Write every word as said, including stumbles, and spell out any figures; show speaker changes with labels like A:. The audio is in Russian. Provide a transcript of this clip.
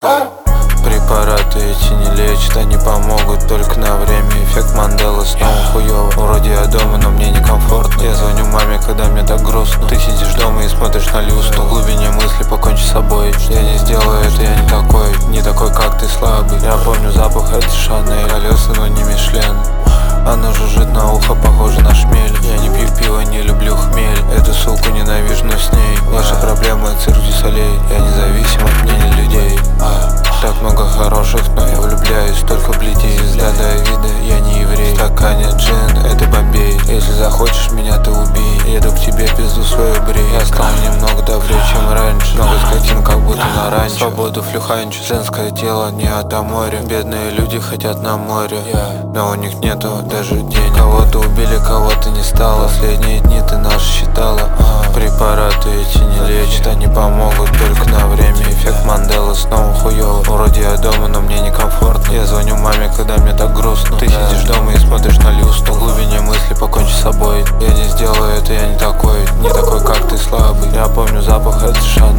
A: Препараты эти не лечат, они помогут только на время. Эффект Манделы снова хуёво. Вроде я дома, но мне некомфортно. Я звоню маме, когда мне так грустно. Ты сидишь дома и смотришь на люстру. В глубине мысли покончи с собой. Я не сделаю это, я не такой. Не такой, как ты, слабый. Я помню запах, это Шанель. Колеса, но не Мишлен. Она жужжит на ухо, похоже на шмель. Я не пью пиво, не люблю хмель. Эту суку ненавижу, но с ней. Ваша проблема — цирк дю солей. Я независим от мнения людей. Так много хороших, но я влюбляюсь только в людей. Звезда Давида, я не еврей. В стакане джин, это Бомбей. Если захочешь меня, ты убей. Еду к тебе, пизду свою брей. Я стал немного добрее, чем раньше. Много скотин, как будто на ранчо. Свободу флюханчу, женское тело не от моря. Бедные люди хотят на море, но у них нету даже денег. Кого-то убили, кого-то не стало. Последние дни ты наши считала. Препараты эти не лечат, они помогут только на время. Эффект Манделы снова хуёво. Вроде я дома, но мне некомфортно. Я звоню маме, когда мне так грустно. Ты сидишь дома и смотришь на люстру. В глубине мысли покончи с собой. Я не сделаю это, я не такой. Не такой, как ты, слабый. Я помню запах, это Шанель.